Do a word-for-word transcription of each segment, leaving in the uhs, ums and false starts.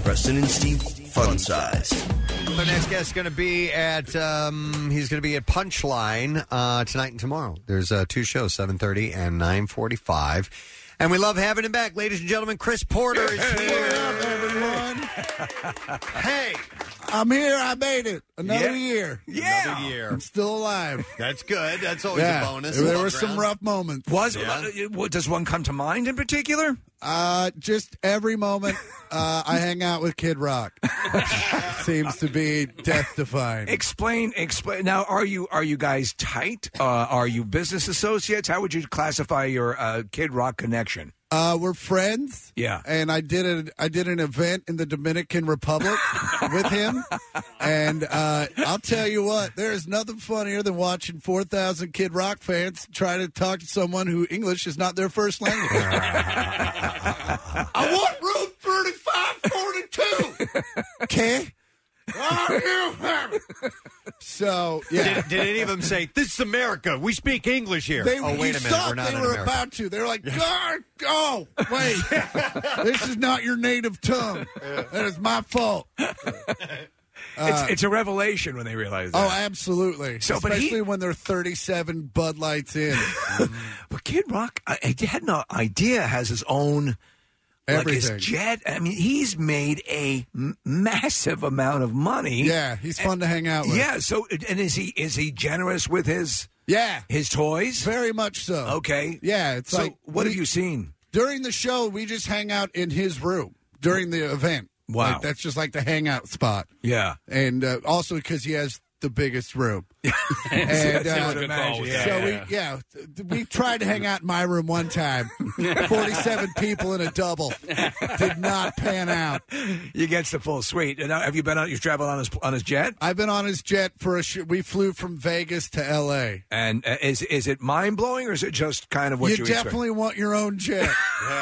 Preston and Steve Fun Size. Our next guest is going to be at um, he's going to be at Punchline uh, tonight and tomorrow. There's uh, two shows, seven thirty and nine forty-five. And we love having him back. Ladies and gentlemen, Chris Porter is here. What up, everyone? Hey. I'm here. I made it. Another Yeah. year. Yeah. Another year. I'm still alive. That's good. That's always yeah. a bonus. There Above were some ground. rough moments. Was uh, what, does one come to mind in particular? Uh, just every moment uh, I hang out with Kid Rock seems to be death-defying. Explain, explain. Now, are you are you guys tight? Uh, are you business associates? How would you classify your uh, Kid Rock connection? Uh, we're friends. Yeah. And I did a, I did an event in the Dominican Republic with him. And uh, I'll tell you what, there is nothing funnier than watching four thousand Kid Rock fans try to talk to someone who English is not their first language. I want room thirty-five forty-two. Okay? So, yeah. Did, did any of them say, "This is America. We speak English here"? They, oh, wait you a minute. thought We're not they in were America. about to. They were like, God, oh, wait. This is not your native tongue. That is my fault. it's, it's a revelation when they realize that. Oh, absolutely. So, but Especially he- when they're thirty-seven Bud Lights in. But Kid Rock, I, I had no idea, has his own. Like his Everything. jet. I mean, he's made a m- massive amount of money. Yeah, he's fun to hang out with. Yeah. So, and is he is he generous with his Yeah, his toys? very much so. Okay. Yeah, it's So, like what we- have you seen? during the show? We just hang out in his room during the event. Wow. Like, that's just like the hangout spot. Yeah. And uh, also because he has the biggest room. and, And, uh, uh, good call. Yeah, so yeah. we, yeah, th- we tried to hang out in my room one time. Forty-seven people in a double. Did not pan out. You get the full suite. And now, have you been on? You've traveled on his on his jet. I've been on his jet for a. Sh- we flew from Vegas to L A. And uh, is is it mind blowing or is it just kind of what you, You expect? definitely want your own jet.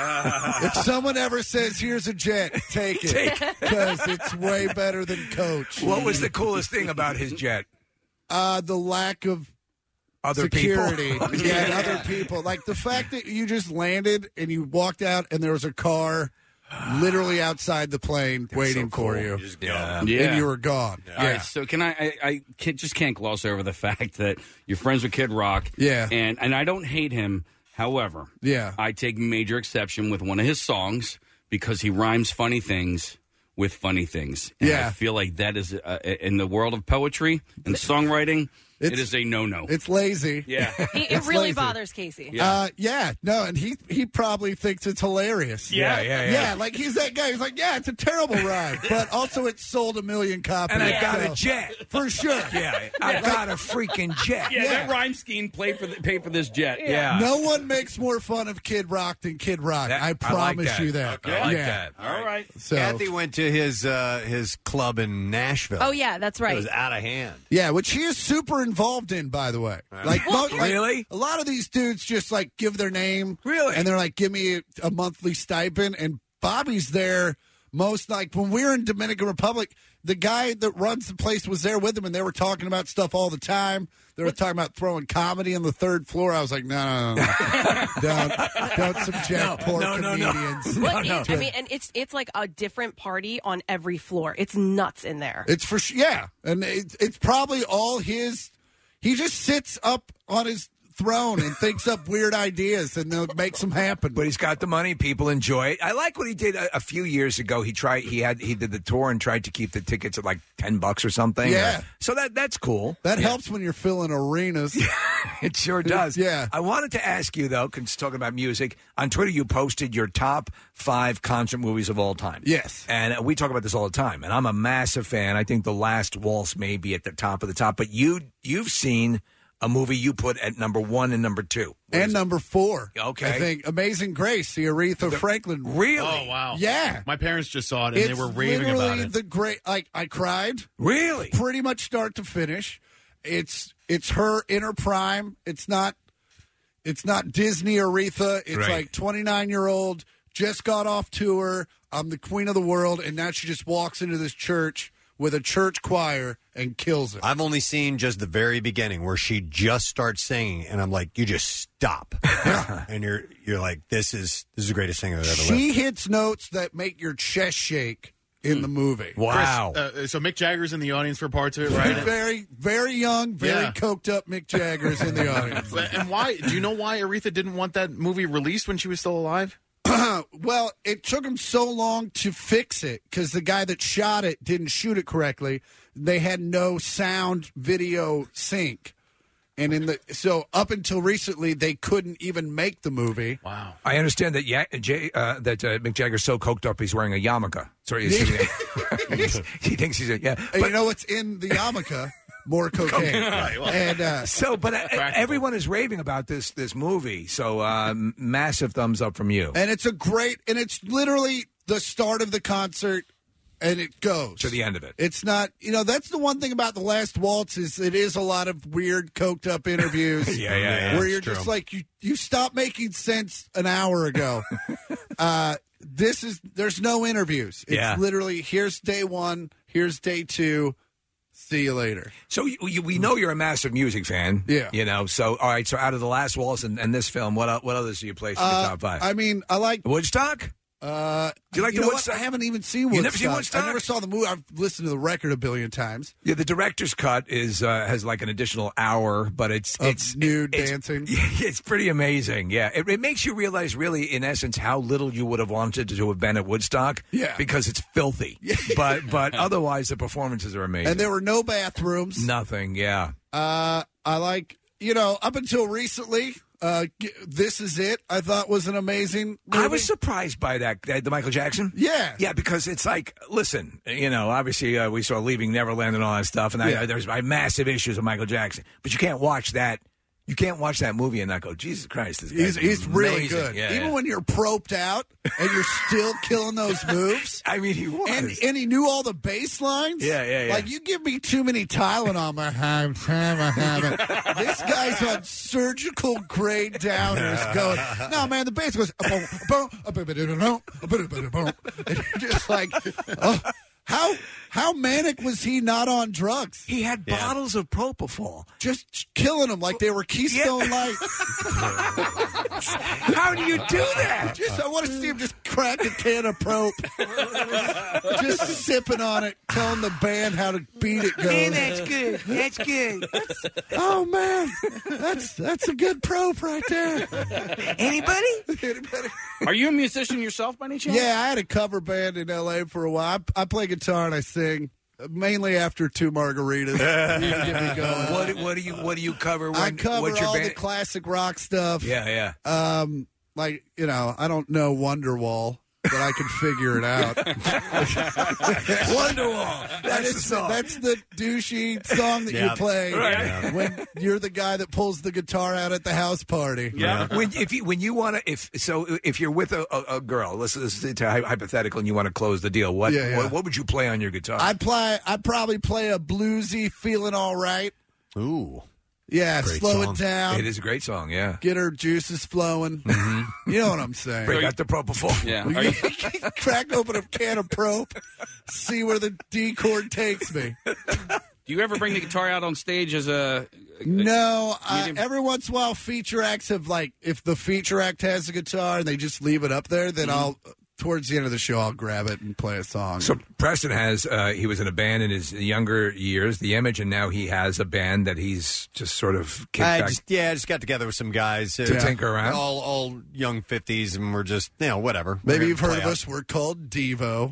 If someone ever says, "Here's a jet," take it Take because it's way better than Coach. What was the coolest thing about his jet? Uh, the lack of Other security. people. yeah, and other people. Like the fact that you just landed and you walked out and there was a car literally outside the plane waiting so for cool. you. Just go. Yeah. And you were gone. All Yeah. right, so can I? I, I can't, just can't gloss over the fact that you're friends with Kid Rock. Yeah. and and I don't hate him. However, Yeah. I take major exception with one of his songs because he rhymes funny things with funny things. And Yeah. I feel like that is uh, in the world of poetry and songwriting. It It's- is a no-no. It's lazy. Yeah. He, it It's really lazy. bothers Casey. Yeah. Uh, yeah, no, and he he probably thinks it's hilarious. Yeah, yeah, yeah. Yeah, like he's that guy. He's like, yeah, it's a terrible rhyme, but also it sold a million copies. And I've got so- a jet. for sure. Yeah, I've got a freaking jet. yeah, yeah. that rhyme scheme played for the, paid for this jet. Yeah. No one makes more fun of Kid Rock than Kid Rock. That- I I like promise that. you that. I like yeah. that. All right. So Kathy went to his uh, his club in Nashville. Oh, yeah, that's It right. was out of hand. yeah, which he is super involved in, by the way. Like, mo- like, Really? a lot of these dudes just like give their name, Really? and they're like, give me a, a monthly stipend. And Bobby's there most like when we were in Dominican Republic. The guy that runs the place was there with him, and they were talking about stuff all the time. They were talking about throwing comedy on the third floor. I was like, no, no, no, no. don't, don't subject No, poor no, no, no. comedians. Well, no. it- I mean, and it's it's like a different party on every floor. It's nuts in there. It's for sure, yeah, and it's it's probably all his. He just sits up on his throne and thinks up weird ideas, and then makes them happen. But he's got the money. People enjoy it. I like what he did a, a few years ago. He tried. He had. He did the tour and tried to keep the tickets at like ten bucks or something. Yeah. Or- so that that's cool. That helps when you're filling arenas. It sure does. Yeah. I wanted to ask you though, because talking about music on Twitter, you posted your top five concert movies of all time. Yes. And uh, we talk about this all the time. And I'm a massive fan. I think The Last Waltz may be at the top of the top. But you you've seen a movie you put at number one and number two. What And is it? number four. Okay. I think Amazing Grace, the Aretha Franklin. Really? Oh, wow. Yeah. My parents just saw it, and It's they were raving literally about it. the great. Like I cried. Really? Pretty much start to finish. It's it's her inner prime. It's not it's not Disney Aretha. It's Right. like twenty-nine year old just got off tour. I'm the queen of the world, and now she just walks into this church with a church choir and kills it. I've only seen just the very beginning where she just starts singing, and I'm like, you just stop, and you're you're like, this is this is the greatest thing I've ever She lived. hits notes that make your chest shake in the movie. Wow. Chris, uh, so Mick Jagger's in the audience for parts of it, right? Very, very young, very Yeah. coked up Mick Jagger's in the audience. And why? Do you know why Aretha didn't want that movie released when she was still alive? Well, it took him so long to fix it because the guy that shot it didn't shoot it correctly. They had no sound video sync. And in the so up until recently, they couldn't even make the movie. Wow! I understand that yeah, Jay, uh, that uh, Mick Jagger's so coked up he's wearing a yarmulke. Sorry, he thinks he's a yeah. And you know what's in the yarmulke? More cocaine. and uh, so, but uh, everyone is raving about this this movie. So, uh, massive thumbs up from you. And it's a great, and it's literally the start of the concert. And it goes to the end of it. It's not, you know, that's the one thing about The Last Waltz is it is a lot of weird, coked up interviews. yeah, yeah, yeah, where you're true. just like, you, you stopped making sense an hour ago. uh, this is, there's no interviews. It's Yeah. literally, here's day one, here's day two, see you later. So you, you, we know you're a massive music fan. Yeah. You know, so, all right, so out of The Last Waltz and, and this film, what, el- what others do you place in Uh, the top five? I mean, I like. Woodstock? Uh, Do you like the know what? Woodstock? I haven't even seen Woodstock. You never seen Woodstock? I never saw the movie. I've listened to the record a billion times. Yeah, the director's cut is uh, has like an additional hour, but it's Of it's nude it's, dancing. It's pretty amazing. Yeah, it, it makes you realize, really, in essence, how little you would have wanted to have been at Woodstock. Yeah. because it's filthy. but but otherwise, the performances are amazing. And there were no bathrooms. Nothing. Yeah. Uh, I like, you know, up until recently, uh, g- This Is It, I thought was an amazing movie. I was surprised by that, that the Michael Jackson. Yeah. Yeah, because it's like, listen, you know, obviously uh, we saw Leaving Neverland and all that stuff, and Yeah. I, there's my massive issues with Michael Jackson. But you can't watch that. You can't watch that movie and not go, Jesus Christ, this He's, guy's he's really amazing. good. Yeah, Even yeah. when you're proped out and you're still killing those moves. I mean, he was. And, and he knew all the bass lines. Yeah, yeah, yeah. Like, you give me too many Tylenol, my time, time, I haven't. This guy's on surgical grade downers going, no, man, the bass goes, boom, boom, boom, boom, boom, boom. And you're just like, oh, how how manic was he not on drugs? He had bottles of propofol. Just killing them like they were Keystone Lights. How do you do that? Just, I want to see him just crack a can of Prope. Just sipping on it, telling the band how to beat it goes. good. That's good. Oh, man. That's that's a good Prope right there. Anybody? Anybody? Are you a musician yourself by any chance? Yeah, I had a cover band in L A for a while. I, I play guitar and I sing, mainly after two margaritas. You can get me going. What, what do you What do you cover? When, I cover what's your all band? the classic rock stuff. Yeah, yeah. Um, like, you know, I don't know Wonderwall, but I can figure it out. Wonderwall. That That's is the song. That's the douchey song that Yeah. you play Right. when you're the guy that pulls the guitar out at the house party. Yeah. When if you when you want to if so if you're with a, a, a girl, let's, let's say to hy- hypothetical, and you want to close the deal, what, Yeah, yeah. what what would you play on your guitar? I'd play. I'd probably play a bluesy, feeling all right. Ooh. Yeah, Great slow song. it down. it is a great song, yeah. Get her juices flowing. You know what I'm saying? Break out the propofol. Yeah. Are you, Crack open a can of Prope, see where the D chord takes me. do you ever bring the guitar out on stage as a? No, uh, Medium. every once in a while, feature acts have like if the feature act has a guitar and they just leave it up there, then I'll towards the end of the show I'll grab it and play a song. So Preston has uh, he was in a band in his younger years, The Image, and now he has a band that he's just sort of kicked I back just, yeah, I just got together with some guys uh, to tinker around. all all young fifties, and we're just you know whatever. Maybe We're you've gonna heard of play us. We're called Devo.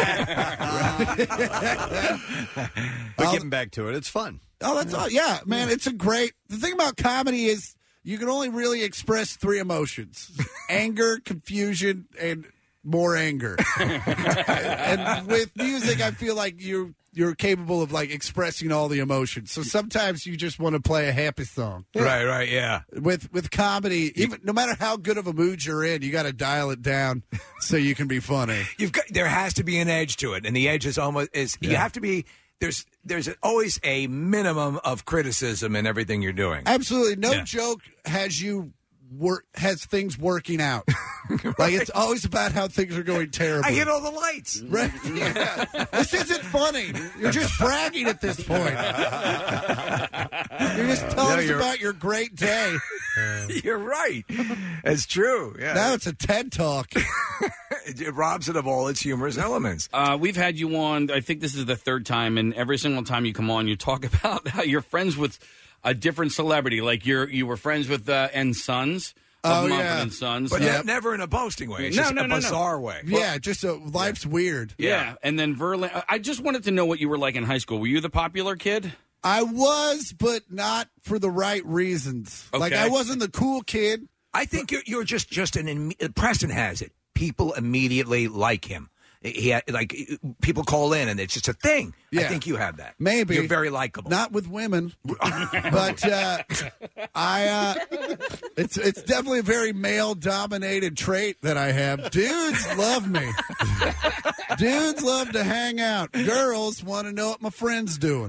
out. But getting back to it, it's fun. Oh, that's all. Yeah, man, it's a great. The thing about comedy is you can only really express three emotions: anger, confusion, and more anger. And with music, I feel like you you're capable of like expressing all the emotions. So sometimes you just want to play a happy song. Right, right, yeah. With with comedy, even no matter how good of a mood you're in, you got to dial it down so you can be funny. You've got there has to be an edge to it, and the edge is almost is you have to be there's there's always a minimum of criticism in everything you're doing. Absolutely, no Yeah. joke has you work has things working out. Like it's always about how things are going terribly. I hit all the lights. Right? Yeah. This isn't funny. You're just bragging at this point. You're just telling No, us you're- about your great day. You're right. It's true. Yeah. Now it's a TED Talk. it, it robs it of all its humorous elements. Uh, we've had you on, I think this is the third time, and every single time you come on, you talk about how you're friends with a different celebrity. Like you're, you were friends with uh, and Sons. Of Oh, Mumford yeah. and Sons. But Yeah. ne- never in a boasting way. It's No, just no, a no, no. bizarre way. Yeah, just a, life's weird. Yeah. And then Verlin. I just wanted to know what you were like in high school. Were you the popular kid? I was, but not for the right reasons. Like, Okay. I wasn't the cool kid. I think you're, you're just, just an... Imme- Preston has it. People immediately like him. He had, like people call in and it's just a thing. I Yeah. think you have that. Maybe. You're very likable. Not with women, but uh, I. Uh, it's it's definitely a very male dominated trait that I have. Dudes love me. Dudes love to hang out. Girls want to know what my friend's doing.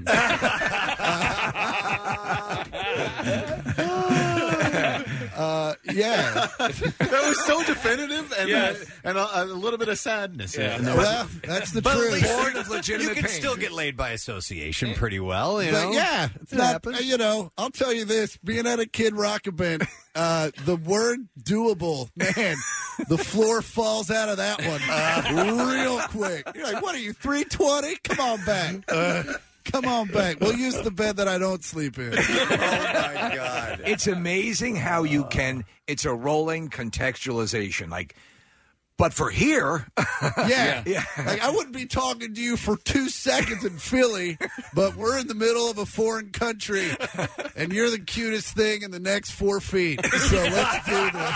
Uh, yeah. That was so definitive and, Yeah. uh, and a, a little bit of sadness. Yeah. in there. Well, that's the But at truth. least Born you- of legitimate you can pain. still get laid by association pretty well, you But know? yeah, it's It not, happens. you know, I'll tell you this, being at a Kid Rock event, uh, the word doable, man, the floor falls out of that one uh, real quick. You're like, what are you, three twenty? Come on back. Uh, come on back. We'll use the bed that I don't sleep in. Oh, my God. It's amazing how you can. It's a rolling contextualization. Like, but for here, Yeah. Yeah. Like, I wouldn't be talking to you for two seconds in Philly, but we're in the middle of a foreign country, and you're the cutest thing in the next four feet. So let's do this.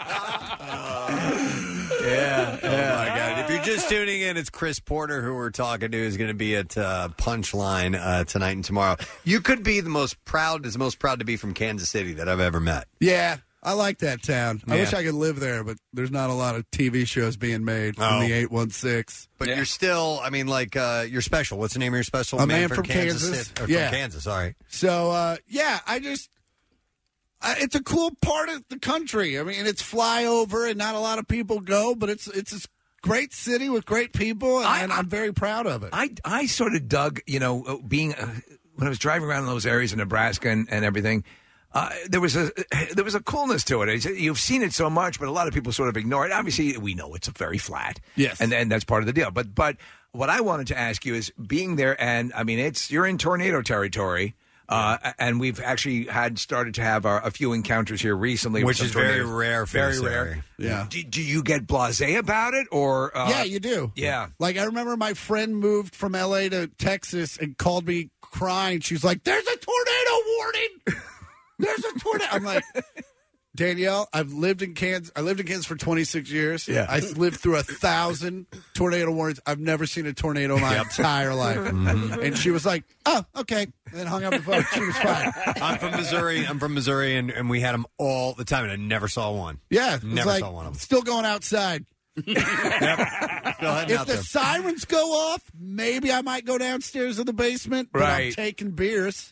Yeah. Oh, my God. If you're just tuning in, it's Chris Porter who we're talking to, is going to be at uh, Punchline uh, tonight and tomorrow. You could be the most proud, is most proud to be from Kansas City that I've ever met. Yeah, I like that town. I Yeah. wish I could live there, but there's not a lot of T V shows being made Oh. in the eight one six. But you're still, I mean, like, uh, you're special. What's the name of your special? A Man from Kansas. City- or Yeah. From Kansas, sorry. So, uh, yeah, I just, I, it's a cool part of the country. I mean, it's flyover and not a lot of people go, but it's it's a great city with great people, and, I- and I'm very proud of it. I I sort of dug, you know, uh, being uh, when I was driving around in those areas in Nebraska and, and everything. Uh, there was a there was a coolness to it. It's, you've seen it so much, but a lot of people sort of ignore it. Obviously, we know it's very flat. Yes. and and that's part of the deal. But but what I wanted to ask you is being there, and I mean, it's you're in tornado territory. Uh, and we've actually had started to have our, a few encounters here recently, with Which some is very tornadoes. rare for very this rare. area. Yeah. Do, do you get blasé about it, or uh, yeah, you do. Yeah. Like, I remember my friend moved from L A to Texas and called me crying. She's like, there's a tornado warning. There's a tornado. I'm like, Danielle, I've lived in Kansas. I lived in Kansas for twenty-six years. Yeah. I lived through a thousand tornado warnings. I've never seen a tornado in my entire life. And she was like, oh, okay. And then hung up the phone. She was fine. I'm from Missouri. I'm from Missouri, and, and we had them all the time, and I never saw one. Yeah. It's Never like, saw one of them. Still going outside. Still heading If out the there. sirens go off, maybe I might go downstairs in the basement, but I'm Right. taking beers.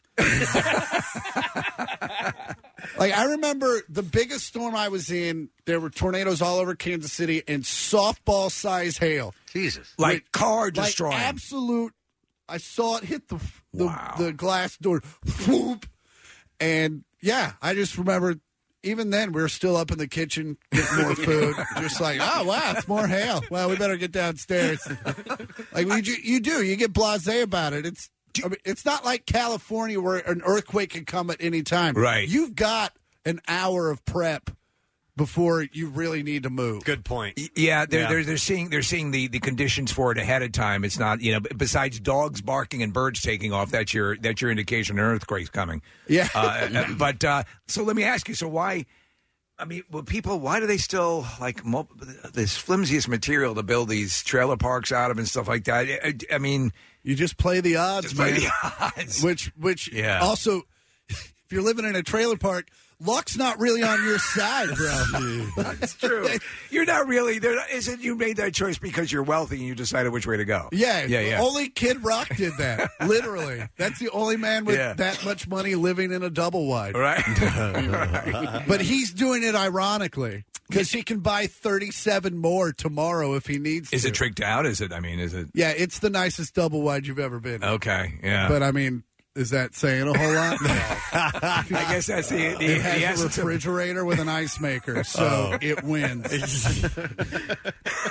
Like, I remember the biggest storm I was in, there were tornadoes all over Kansas City and softball size hail. Jesus. like Like- car Like destroying? absolute. I saw it hit the the, Wow. the glass door. Whoop. And yeah, I just remember even then we were still up in the kitchen getting more food. Just like, oh wow, it's more hail. Well, we better get downstairs. Like we, you, you do, you get blasé about it. It's I mean, it's not like California where an earthquake can come at any time. Right. You've got an hour of prep before you really need to move. Good point. Yeah, they're, Yeah. They're, they're seeing they're seeing the, the conditions for it ahead of time. It's not, you know, besides dogs barking and birds taking off, that's your that's your indication an earthquake's coming. Yeah. Uh, but uh, so let me ask you. So why? I mean, well, people, why do they still like mo- this flimsiest material to build these trailer parks out of and stuff like that? I, I mean, You just play the odds, just play man. the odds. Which, which, Yeah. also, if you're living in a trailer park, luck's not really on your side, bro. That's true. You're not really there. Isn't you made that choice because you're wealthy and you decided which way to go? Yeah, yeah, yeah. Only Kid Rock did that. Literally, that's the only man with Yeah. that much money living in a double wide. Right. But he's doing it ironically because he can buy thirty-seven more tomorrow if he needs Is to. it tricked out? Is it? I mean, is it? Yeah, it's the nicest double wide you've ever been. in. Okay. Yeah. But I mean, is that saying a whole lot? I guess that's the the, It the has a essence of refrigerator with an ice maker, so Oh. it wins.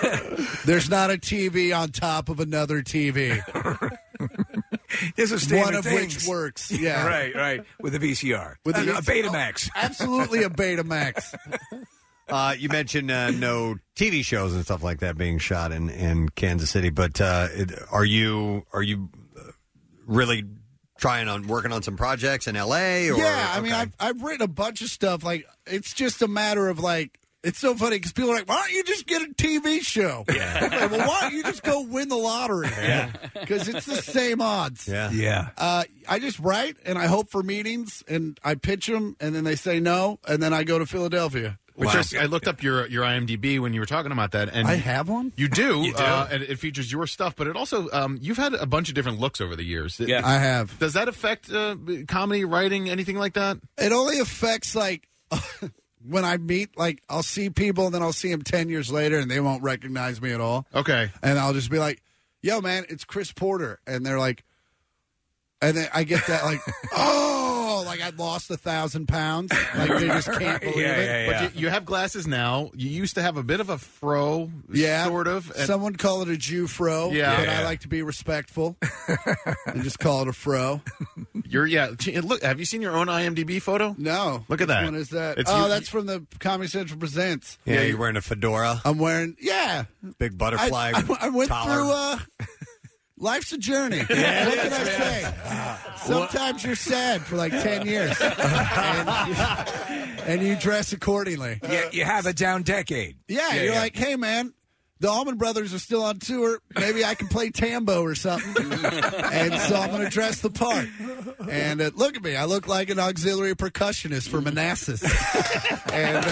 There's not a T V on top of another T V. There's a state One of, of things. which works. Yeah. right, right. With a V C R. With a, a- a Betamax. Oh, absolutely a Betamax. Uh, you mentioned uh, no T V shows and stuff like that being shot in, in Kansas City, but uh, it, are you are you really trying on working on some projects in L A? Or, yeah, I mean, okay. I've, I've written a bunch of stuff. Like, it's just a matter of, like, it's so funny because people are like, why don't you just get a T V show? Yeah. Like, well, why don't you just go win the lottery? Yeah. Because it's the same odds. Yeah. Yeah. Uh, I just write, and I hope for meetings, and I pitch them, and then they say no, and then I go to Philadelphia. Which Wow. is, I looked up your your IMDb when you were talking about that, and I have one? You do, You do. Uh, and it features your stuff, but it also um, you've had a bunch of different looks over the years. Yeah. I have. Does that affect uh, comedy writing, anything like that? It only affects, like, when I meet, like, I'll see people, and then I'll see them ten years later, and they won't recognize me at all. Okay. And I'll just be like, yo, man, it's Chris Porter. And they're like, and then I get that, like, oh, like I'd lost a thousand pounds. Like, they just can't believe Yeah, it. yeah, But you, you have glasses now. You used to have a bit of a fro, Yeah. sort of. and- Someone call it a Jew fro. Yeah. But Yeah. I like to be respectful and just call it a fro. You're yeah. ch- Look, have you seen your own IMDb photo? No. Look at Which that. one is that? It's oh, you- that's from the Comedy Central Presents. Yeah, you're wearing a fedora, I'm wearing, yeah. big I, butterfly I, I went collar. through, uh, life's a journey. What can I say? Sometimes you're sad for like ten years. and, and you dress accordingly. You, you have a down decade. Yeah, Yeah, you're yeah. like, hey, man, the Allman Brothers are still on tour. Maybe I can play tambo or something. And so I'm going to dress the part. And uh, look at me. I look like an auxiliary percussionist for Manassas. and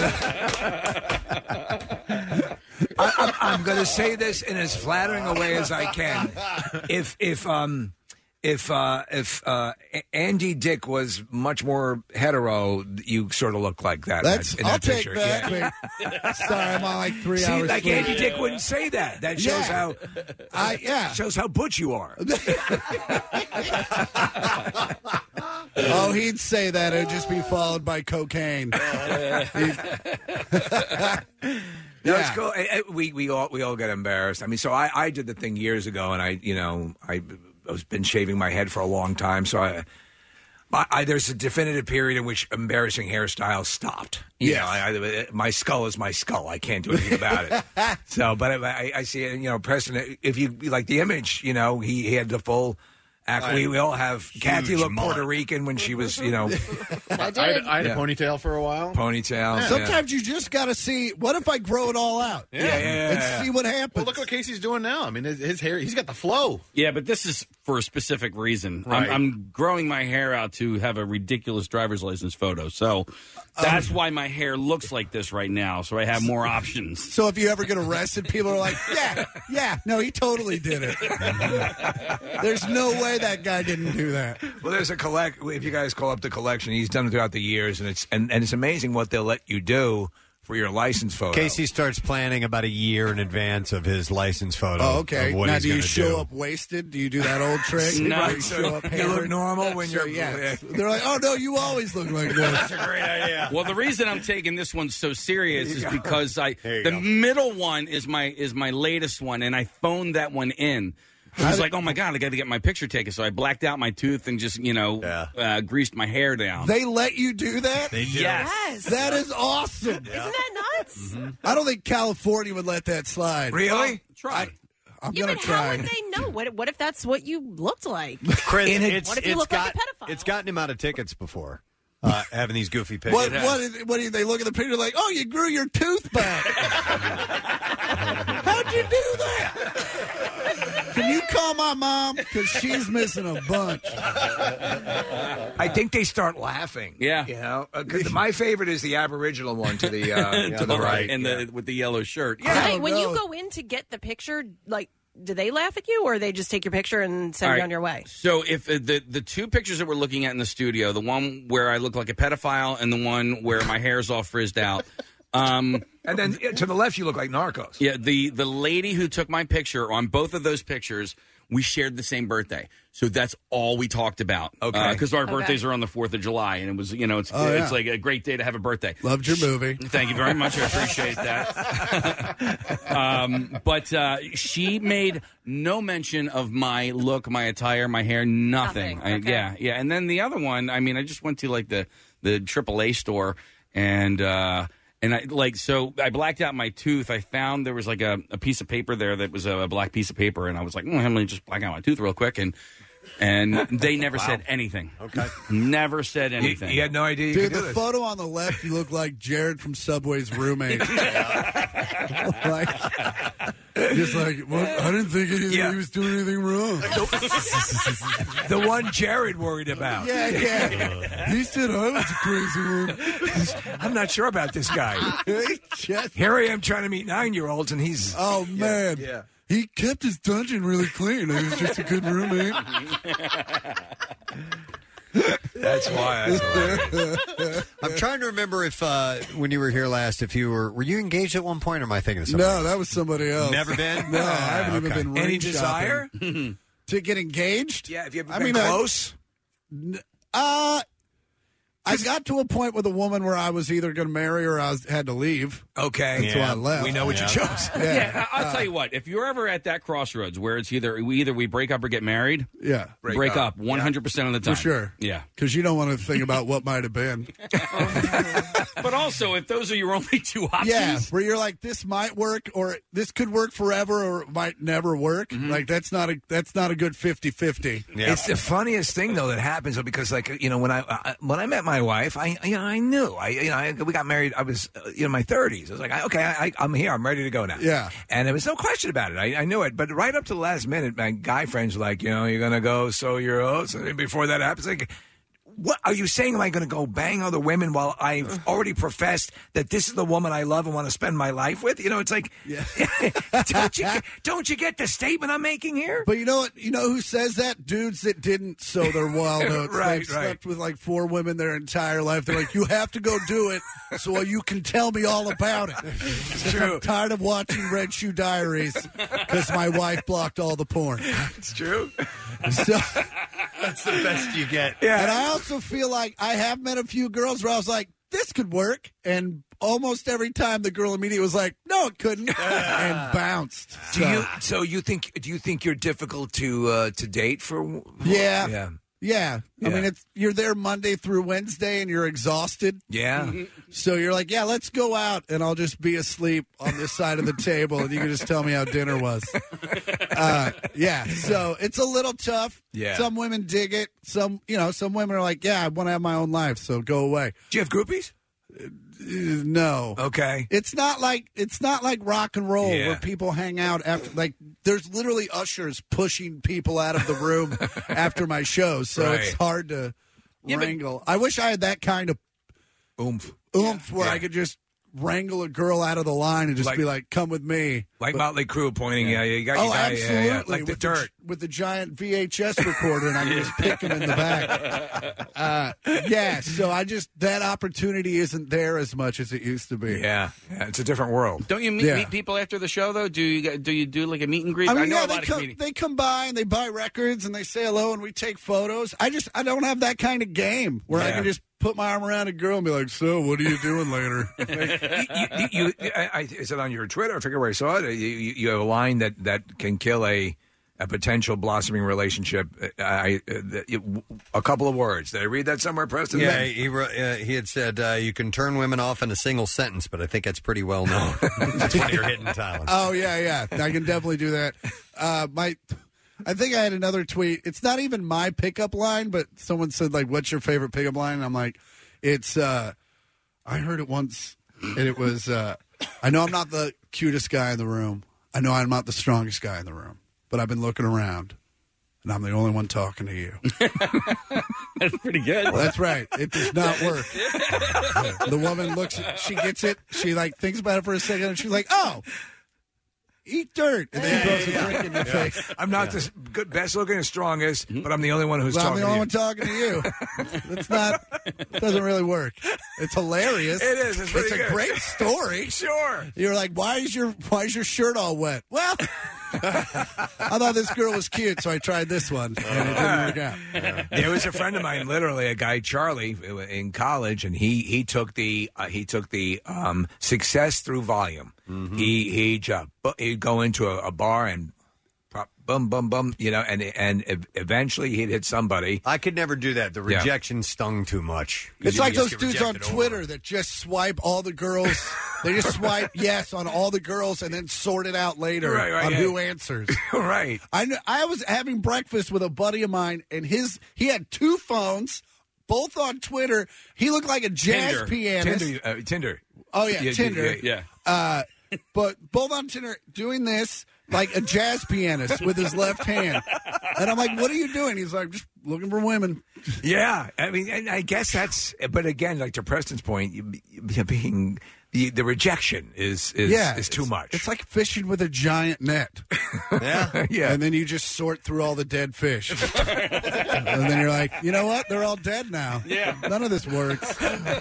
uh, I, I'm, I'm going to say this in as flattering a way as I can. If if um if uh, if uh, A- Andy Dick was much more hetero, you sort of look like that. that's, in I'll that take picture. that. Yeah. but- Sorry, I'm on like three See, hours like sleep. Andy Dick wouldn't say that. That shows Yeah. how I, yeah. shows how butch you are. Oh, he'd say that. It'd just be followed by cocaine. No, Yeah. it's cool. Eh, eh, We we all we all get embarrassed. I mean, so I, I did the thing years ago, and I you know I I've been shaving my head for a long time, so I. I, I, there's a definitive period in which embarrassing hairstyles stopped. You Yes. know, I, I, my skull is my skull. I can't do anything about it. So, but I, I, I see it. You know, Preston. If you like the image, you know, he, he had the full. Act, we, we all have. Kathy looked mullet. Puerto Rican when she was, you know, I I did. had, I had Yeah. a ponytail for a while. ponytail. Yeah. Sometimes you just got to see, what if I grow it all out? Yeah. Yeah, yeah, yeah, And yeah. see what happens. Well, look what Casey's doing now. I mean, his, his hair, he's got the flow. Yeah, but this is for a specific reason. Right. I'm, I'm growing my hair out to have a ridiculous driver's license photo. So that's why my hair looks like this right now. So I have more options. So if you ever get arrested, people are like, yeah, yeah, no, he totally did it. There's no way that guy didn't do that. Well, there's a collect. If you guys call up the collection, he's done it throughout the years, and it's and, and it's amazing what they'll let you do for your license photo. Casey starts planning about a year in advance of his license photo. Oh, okay. Of what Now, he's do you gonna show do. up wasted? Do you do that old trick? No. Where you show up You look hammered? normal when So, you're. yeah. They're like, oh, no, you always look like this. Well, the reason I'm taking this one so serious is because I you the go. middle one is my is my latest one, and I phoned that one in. I was like, oh my god, I got to get my picture taken. So I blacked out my tooth and just you know Yeah. uh, greased my hair down. They let you do that? They do. yes. Yes. That is awesome. Isn't that nuts? I don't think California would let that slide. Really? Try. I'm Yeah, going but to how try. would they know? What, what if that's what you looked like? Chris, In it- it's, What if you it's look like got, a pedophile? It's gotten him out of tickets before, uh, having these goofy pictures. What, what, is- what do they look at the picture like, oh, you grew your tooth back. How'd you do that? Can you call my mom? Because she's missing a bunch. I think they start laughing. Yeah. You know, uh, 'cause my favorite is the Aboriginal one to the uh, to the right. and the with the yellow shirt. Do I they- don't when know. you go in to get the picture, like, do they laugh at you, or they just take your picture and send All you right. on your way? So if uh, the the two pictures that we're looking at in the studio, the one where I look like a pedophile and the one where my hair's all frizzed out, um, And then yeah, to the left, you look like Narcos. Yeah, the the lady who took my picture on both of those pictures, we shared the same birthday. So that's all we talked about. Okay. Because our Okay. birthdays are on the fourth of July, and it was, you know, it's Oh, yeah. it's like a great day to have a birthday. Loved your movie. Thank you very much. I appreciate that. um, but uh, she made no mention of my look, my attire, my hair, nothing. Nothing, I- okay. yeah, yeah. And then the other one, I mean, I just went to like the the triple A store, and uh, and I like so I blacked out my tooth. I found there was like a, a piece of paper there that was a, a black piece of paper, and I was like, mm, let me just black out my tooth real quick, and. And they never said anything. Okay. Never said He, anything. he had no idea you Dude, could do the this. photo on the left, you look like Jared from Subway's roommate. like, just like, well, I didn't think anything, Yeah. he was doing anything wrong. The one Jared worried about. Yeah, yeah. He said I was a crazy one. I'm not sure about this guy. He just- Here I am trying to meet nine-year-olds, and he's... oh, man. yeah. He kept his dungeon really clean. He was just a good roommate. That's why. That's hilarious. I'm trying to remember if uh, when you were here last, if you were were you engaged at one point, or am I thinking of somebody? No, that was somebody else. Never been? No, I haven't even Okay. been Any ring desire? shopping. To get engaged? Yeah, have you ever I been mean, I- close? Uh, I got to a point with a woman where I was either going to marry or I was, had to leave. Okay. That's why I left. We know what you chose. Yeah. Yeah, I- I'll tell you what. If you're ever at that crossroads where it's either we either we break up or get married, Yeah. Break break, up. up one hundred percent of the time. For sure. Yeah. Because you don't want to think about what might have been. But also, if those are your only two options, Yeah, where you're like, this might work, or this could work forever, or it might never work. Like that's not a that's not a good fifty-fifty. Yeah. It's the funniest thing though that happens though, because like you know when I, I when I met my wife, I you know I knew I you know I, we got married. I was uh, you know in my thirties. I was like, I, okay, I, I'm here. I'm ready to go now. Yeah. and there was no question about it. I, I knew it. But right up to the last minute, my guy friends were like, you know, you're gonna go sow your oats, and before that happens, like. What are you saying? Am I going to go bang other women while I've already professed that this is the woman I love and want to spend my life with? You know, it's like, Yeah. don't you get, don't you get the statement I'm making here? But you know what? You know who says that? Dudes that didn't sow their wild oats. Right, They've right. slept with like four women their entire life. They're like, you have to go do it so you can tell me all about it. It's true. I'm tired of watching Red Shoe Diaries because my wife blocked all the porn. It's true. So, That's the best you get. Yeah. and I also feel like I have met a few girls where I was like, this could work. And almost every time the girl immediately was like, no, it couldn't. And bounced. Do So, you? So you think? Do you think you're difficult to uh, to date for? Yeah. Yeah. Yeah. I Yeah. mean, it's you're there Monday through Wednesday and you're exhausted. Yeah. So you're like, yeah, let's go out, and I'll just be asleep on this side of the table, and you can just tell me how dinner was. Uh, yeah, so it's a little tough. Yeah. Some women dig it. Some, you know, some women are like, yeah, I want to have my own life, so go away. Do you have groupies? Uh, no. Okay. It's not like it's not like rock and roll Yeah. where people hang out after. Like, there's literally ushers pushing people out of the room after my show, so Right. it's hard to Yeah, but- wrangle. I wish I had that kind of Oomph. oomph where Yeah. I could just wrangle a girl out of the line and just Like- be like, "Come with me." Like Motley Crue pointing. Yeah. You got. Oh, you got absolutely! Yeah, yeah. Like the with dirt. gi- with the giant V H S recorder, and I can just pick him in the back. Uh, yeah, so I just that opportunity isn't there as much as it used to be. Yeah. Yeah. It's a different world. Don't you meet, Yeah. meet people after the show though? Do you do you do like a meet and greet? I mean, know yeah, a they lot of come, comedians. they come by and they buy records and they say hello and we take photos. I just I don't have that kind of game where I Yeah. can just put my arm around a girl and be like, "So, what are you doing later?" you, you, you, I, I, is it on your Twitter? I forget where I saw it. You, you, you have a line that, that can kill a a potential blossoming relationship. I, I, a couple of words. Did I read that somewhere, Preston? Yeah, he wrote, uh, he had said uh, you can turn women off in a single sentence, but I think that's pretty well known. That's one of your hidden talents. Oh yeah, yeah. I can definitely do that. Uh, my, I think I had another tweet. It's not even my pickup line, but someone said like, "What's your favorite pickup line?" And I'm like, "It's." Uh, I heard it once, and it was. Uh, I know I'm not the cutest guy in the room. I know I'm not the strongest guy in the room, but I've been looking around, and I'm the only one talking to you. That's pretty good. Well, that's right. It does not work. The woman looks. She gets it. She like thinks about it for a second, and she's like, "Oh." eat dirt. And then he throws a drink in your face. I'm not the good, best looking and strongest, but I'm the only one who's Well, I'm talking the only to you. one talking to you. It's not, it doesn't really work. It's hilarious. It is. It's, pretty a good. great story. Sure. You're like, why is your why is your shirt all wet? Well, I thought this girl was cute, so I tried this one, and it didn't work out. There was a friend of mine, literally a guy, Charlie, in college, and he he took the uh, he took the um, success through volume. Mm-hmm. He he'd, uh, bu- he'd go into a, a bar and pop, bum bum bum, you know, and and ev- eventually he'd hit somebody. I could never do that. The Yeah. rejection stung too much. It's You like just those get dudes on rejected Twitter over. that just swipe all the girls. They just swipe yes on all the girls and then sort it out later Right, right, on yeah. who answers. Right. I kn- I was having breakfast with a buddy of mine, and his he had two phones, both on Twitter. He looked like a jazz Tinder. pianist. Tinder. Uh, Tinder. Oh yeah, Yeah, Tinder. yeah, Yeah. Uh, but both on Tinder doing this like a jazz pianist with his left hand. And I'm like, what are you doing? He's like, just looking for women. Yeah, I mean, and I guess that's. But again, like to Preston's point, you, you being the the rejection is is Yeah, is too it's- much. It's like fishing with a giant net. Yeah. yeah. And then you just sort through all the dead fish. And then you're like, you know what? They're all dead now. Yeah. None of this works.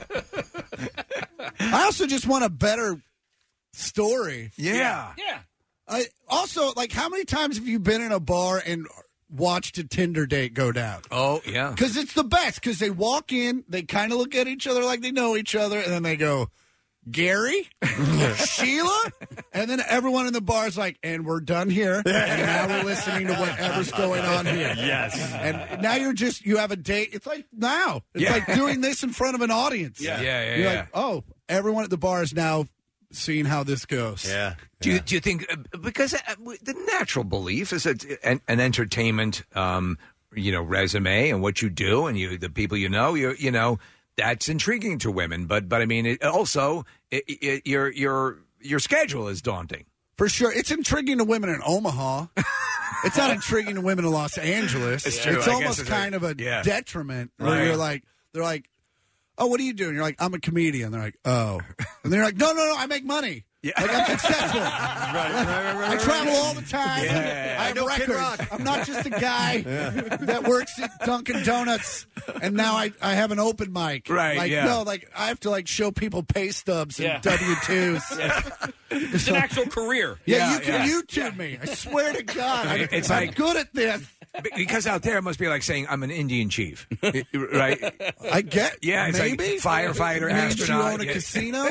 I also just want a better story. yeah. Yeah. I also, like, how many times have you been in a bar and watched a Tinder date go down? Oh yeah. Because it's the best. Because they walk in, they kind of look at each other like they know each other, and then they go, Gary, Sheila, and then everyone in the bar is like, and we're done here, and now we're listening to whatever's going on here. Yes. And now you're just, you have a date. It's like now. It's Yeah. like doing this in front of an audience. Yeah. Yeah, yeah, You're yeah. like, oh, everyone at the bar is now seeing how this goes. Yeah. Do you, do you think uh, because uh, the natural belief is that an, an entertainment, um, you know, resume and what you do and you the people you know, you you know, that's intriguing to women. But but I mean, it also it, it, your your your schedule is daunting. For sure. It's intriguing to women in Omaha. It's not intriguing to women in Los Angeles. It's true. I guess almost it's kind a- of a yeah. detriment where Right. you're like, they're like, oh, what are you doing? You're like, I'm a comedian. They're like, oh. And they're like, no, no, no, I make money. Yeah. Like, I'm successful. I travel all the time. Yeah, yeah, yeah. I have I know Kid records. Rock. I'm not just a guy that works at Dunkin' Donuts and now I, I have an open mic. Right, Like, yeah. no, like, I have to, like, show people pay stubs and Yeah. W twos. It's an actual career. Yeah, Yeah, you can yeah. YouTube me. I swear to God, I, It's I'm like- good at this. Because out there, it must be like saying I'm an Indian chief, right? I get. Yeah, it's like maybe firefighter, It means astronaut. You own a Yeah. casino.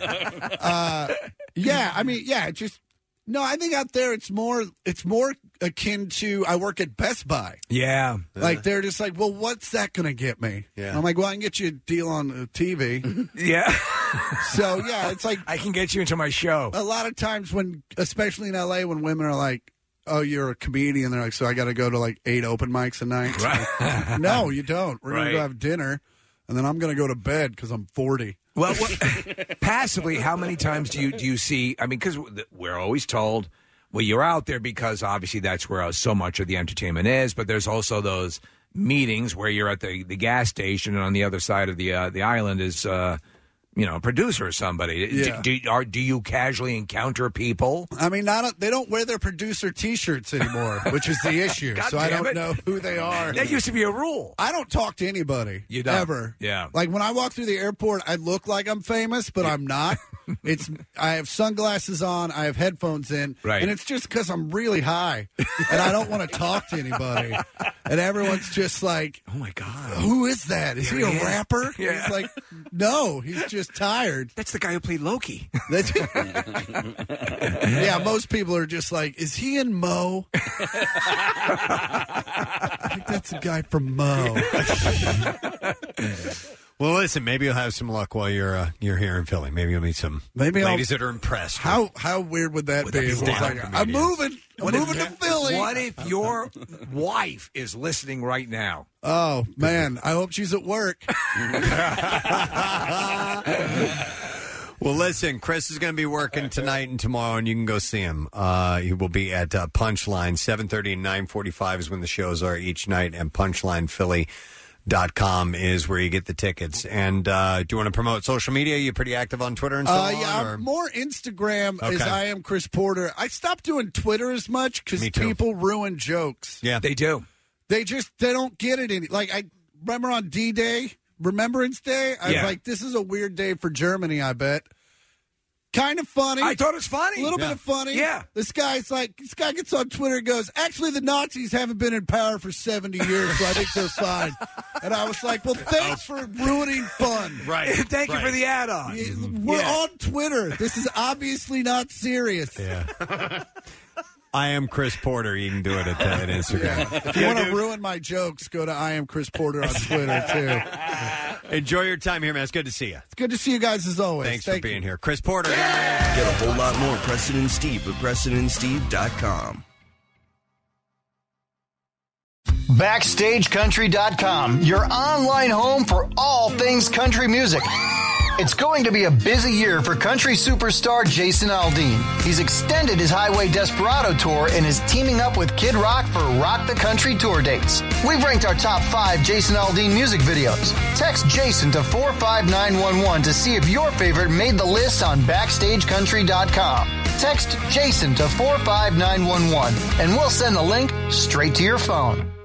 uh, yeah, I mean, yeah, it just no. I think out there, it's more. It's more akin to I work at Best Buy. Yeah, Like they're just like, well, what's that going to get me? Yeah. I'm like, well, I can get you a deal on uh, T V. yeah. So yeah, it's like I can get you into my show. a lot of times when, especially in L A, when women are like, "Oh, you're a comedian," they're like, "So I got to go to like eight open mics a night." Right. No, you don't. We're Right. gonna go have dinner, and then I'm gonna go to bed because I'm forty. Well, what, passively, how many times do you do you see? I mean, because we're always told, well, you're out there because obviously that's where so much of the entertainment is. But there's also those meetings where you're at the, the gas station, and on the other side of the uh, the island is, uh, you know, a producer or somebody. Yeah. Do, do, are, do you casually encounter people? I mean, not they don't wear their producer T-shirts anymore, which is the issue. God so I damn don't it. know who they are. That used to be a rule. I don't talk to anybody. You don't? Ever. Yeah. Like when I walk through the airport, I look like I'm famous, but I'm not. It's I have sunglasses on, I have headphones in, Right. and it's just because I'm really high, and I don't want to talk to anybody. And everyone's just like, Oh my God, "Who is that? Is he a Yeah. rapper?" Yeah. It's like, no, he's just tired. that's the guy who played Loki. That's- yeah, most people are just like, "Is he in Mo?" I think that's the guy from Mo. Well, listen, maybe you'll have some luck while you're uh, you're here in Philly. Maybe you'll meet some Maybe I'll- ladies that are impressed. How how weird would that Would be? that be If it was wild? like, I'm moving. I'm What if- moving to Philly. What if your wife is listening right now? Oh man, I hope she's at work. Well, listen, Chris is going to be working tonight and tomorrow, and you can go see him. Uh, he will be at uh, Punchline, seven thirty and nine forty-five is when the shows are each night, and punchline philly Dot com is where you get the tickets. And uh, do you want to promote social media? You pretty active on Twitter and so uh, on? Yeah, or? I'm more Instagram as Okay. I am Chris Porter. I stopped doing Twitter as much because Me too. people ruin jokes. Yeah, they do. They just they don't get it any. Like I remember on D-Day, Remembrance Day. I Yeah. was like, this is a weird day for Germany. I bet. Kind of funny. I thought it was funny. A little Yeah. bit of funny. Yeah. This guy's like, this guy gets on Twitter and goes, actually, the Nazis haven't been in power for seventy years, so I think they're fine. And I was like, well, thanks for ruining fun. Right. Thank you for the add-on. We're Yeah. on Twitter. This is obviously not serious. Yeah. I am Chris Porter. You can do it at, uh, at Instagram. If you want to ruin my jokes, go to I am Chris Porter on Twitter, too. Enjoy your time here, man. It's good to see you. It's good to see you guys as always. Thanks Thank for being you. here. Chris Porter. Get a whole lot more Preston and Steve at Preston and Steve dot com. Backstage Country dot com, your online home for all things country music. It's going to be a busy year for country superstar Jason Aldean. He's extended his Highway Desperado tour and is teaming up with Kid Rock for Rock the Country tour dates. We've ranked our top five Jason Aldean music videos. Text Jason to four five nine one one to see if your favorite made the list on Backstage Country dot com. Text Jason to four five nine one one and we'll send the link straight to your phone.